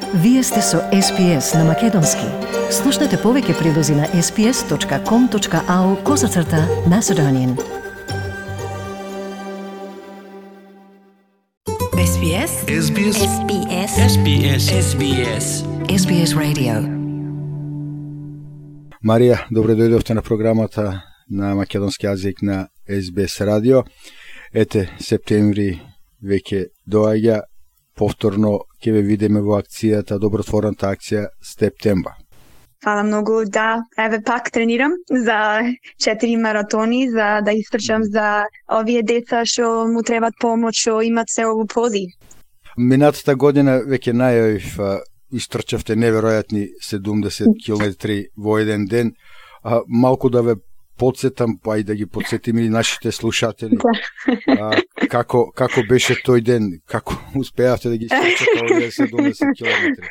Вие сте со SPS на Македонски. Слушнете повеќе прилози на sps.com.au/Macedonian. SBS SBS SBS SBS SBS SBS Radio. Марија, добре дојдовте на програмата на македонски јазик на SBS радио. Ете, септември веќе доаѓа. Повторно ќе ве видиме во акцијата, добротворната акција Септембар. Фала многу, да. Еве пак тренирам за 4 маратони, за да истрчам за овие деца што му требат помош, што имат се ову пози. Минатата година веќе најавив истрчавте неверојатни 70 километри во еден ден. Малку да ве подсетам, па и да ги подсетим и нашите слушатели. Како беше тој ден? Како успеавте да ги истрчате овие 70 километри?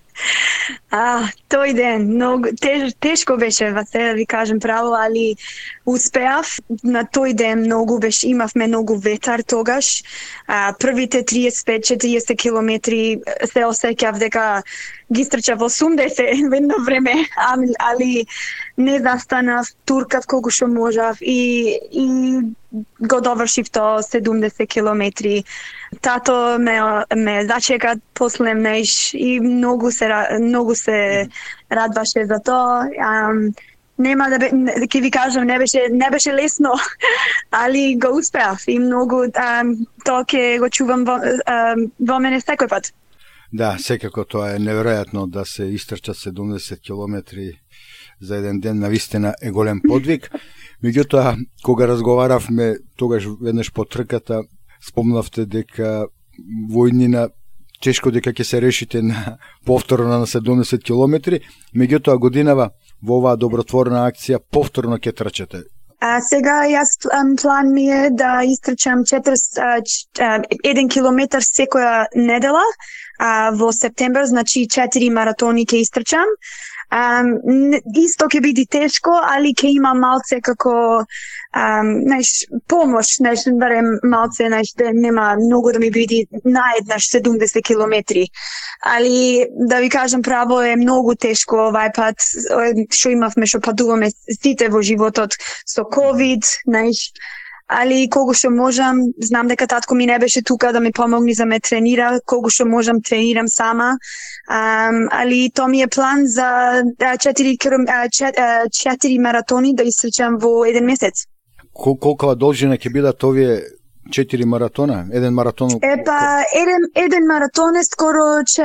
Тој ден многу тешко беше, да ви кажем право, али успеав. На тој ден имавме многу ветар тогаш. Првите 35-40 километри се осеќав дека ги истрчав 80 во едно време, али не застанав, туркав колку што можав и го довршив тоа 70 километри. Тато ме зачека после мнеш и многу се радваше за тоа. Нема да ќе ви кажам, не беше лесно, али го успеав и многу тоа ќе го чувам во мене секој пат. Да, секако тоа е неверојатно да се истрчат 70 километри за еден ден, навистина е голем подвиг. Меѓутоа, кога разговаравме тогаш веднаш по трката, спомнавте дека војнина тешко дека ќе се решите на повторно на 70 километри, меѓутоа годинава во оваа добротворна акција повторно ќе трчате. Сега план ми е да истрчам 1 километар секоја недела во септембар, значи 4 маратони ќе истрчам. Исто ќе биде тешко, али ќе има малце како помош, барем малце, да нема многу да ми биде наеднаш 70 километри. Али да ви кажам право е многу тешко овај пат, што имавме, што патуваме сите во животот со COVID, али колку што можам, знам дека татко ми не беше тука да ми помогне за ме тренира, колку што можам тренирам сама, али тоа ми е план за 4 маратони да истрчам во еден месец. Колкава должина ќе бидат овие 4 маратона? Еден маратон? Еден маратон е скоро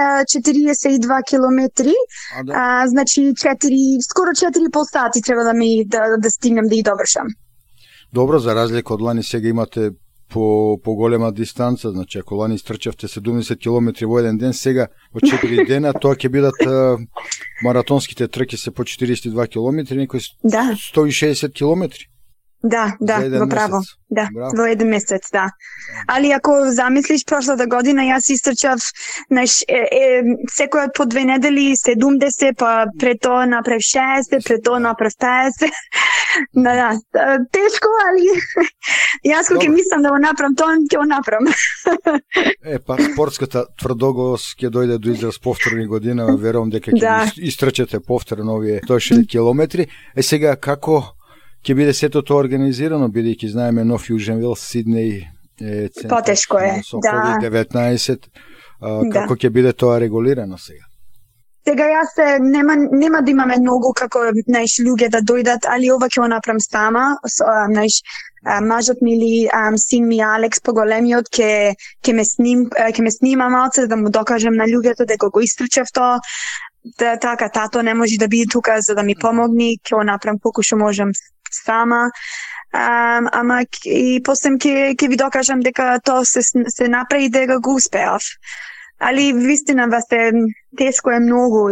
42 километри, значи скоро 4,5 сати треба да стигнем да ги довршам. Добро, за разлика од лани сега имате по голема дистанца, значи ако лани истрчавте 70 километри во еден ден, сега во 4 дена тоа ќе бидат маратонските трки се по 42 километри, некои 160 километри. Да, во право. Да, во еден месец, да. Али ако замислиш прошлата година, јас истрчав секоја по 2 недели 70, па пред тоа направив 60, пред тоа направив 50. Да, тешко, али јас кога ќе мислам да го направам тоа, ќе го направам. Спортската тврдоглавост ќе дојде до израз повторни година, верувам дека ќе истрчате повторно овие 160 километри. Сега како ќе биде сето тоа организирано, бидејќи знаеме нов Јужен Велс, Сиднеј е центар потешко е, со COVID-19, како ќе биде тоа регулирано сега? Сега јас нема да имаме многу како луѓе да дојдат, али ова ќе го направам сама. Мажот ми или син ми Алекс поголемиот ќе ме снима малце да му докажам на луѓето дека го истрчав тоа. Така, тато не може да биде тука за да ми помогне, ќе го направам колку што можам сама. Ама и после ќе ви докажам дека тоа се направи, дека го успеав. Али вистина тешко е многу,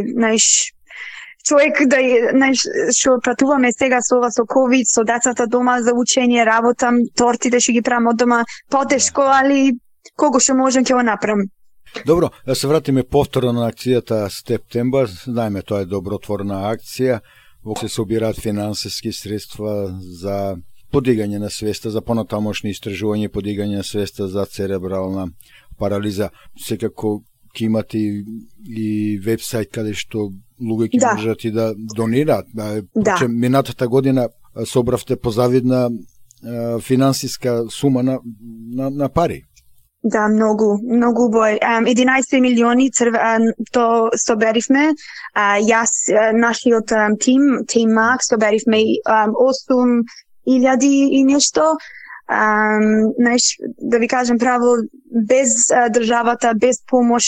човек што пратуваме сега со COVID, со децата дома за учење, работам, тортите што ги правам од дома, потешко, али колку што можам ќе го направам. Добро, да се вратиме повторно на акцијата Септембар. Знаеме, тоа е добротворна акција, во се собираат финансиски средства за подигање на свеста, за понатамошни истражување, подигање на свеста за церебрална парализа. Секако ќе имате и вебсайт каде што луѓе ќе можат и да донираат. Минатата година собравте позавидна финансиска сума на пари. Да, многу бој. 11 милиони то соберивме. Јас, нашиот тим Мак, соберивме 8,000 и нешто. Да ви кажем право, без државата, без помош,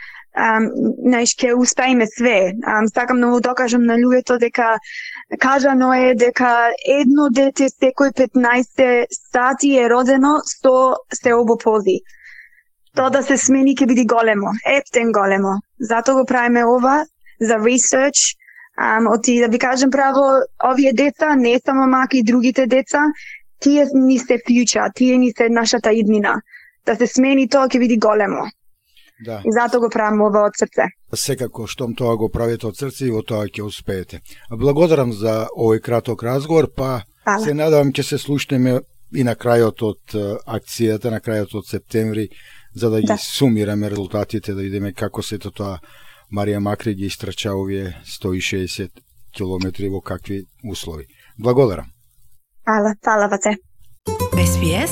ќе успееме све. Сакам многу докажам на луѓето дека кажано е дека едно дете секој 15 сати е родено, 100 се обоползи. Тоа да се смени ќе биде големо, ептен големо. Затоа го правиме ова за research. Да ви кажем право, овие деца, не само Мак и другите деца, тие ни се future, тие ни се нашата иднина. Да се смени тоа ќе биде големо. Да. И затоа го правиме ова од срце. Секако, штом тоа го правите од срце и во тоа ќе успеете. Благодарам за овој краток разговор, се надевам ќе се слушнеме и на крајот од акцијата, на крајот од септември, за да ги сумираме резултатите, да видиме како сето тоа Марија Макри ги истрача овие 160 километри во какви услови. Благодарам. Фала вате. SBS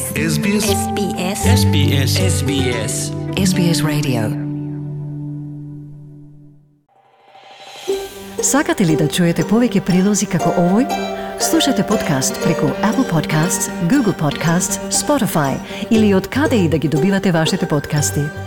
Radio. Сакате ли да чуете повеќе прилози како овој? Слушате подкаст преку Apple Podcasts, Google Podcasts, Spotify или од каде и да ги добивате вашите подкасти.